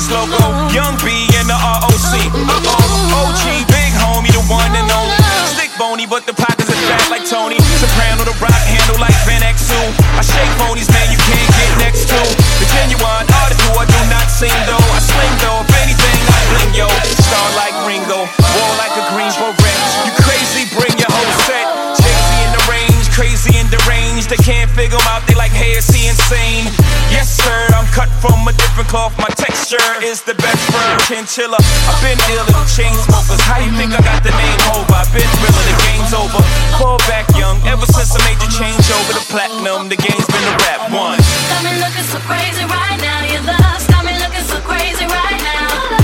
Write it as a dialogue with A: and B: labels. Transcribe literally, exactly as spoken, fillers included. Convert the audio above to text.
A: logo. Young B and the R O C. Uh-oh, O G, big homie, the one and only. Stick bony, but the pockets are fat like Tony. Soprano, the rock handle like Van Exel. I shake phonies, man, you can't get next to. The genuine artist who I do not sing though. I sling though, if anything, I bling yo. Star like Ringo, war like a Greensboro wreck. You crazy, bring your whole set. Crazy in the range, crazy in the range. They can't figure 'em out, they like, hey, is he insane? Yes, sir, I'm cut from a different cloth. My texture is the best fur, chinchilla. I've been ill in chain smokers. How you think I got the name over? I've been realer, the game's over. Fall back young, ever since I made the change over to platinum. The game's been a rap one.
B: Got me looking so crazy right now. Your love's got me looking so crazy right now.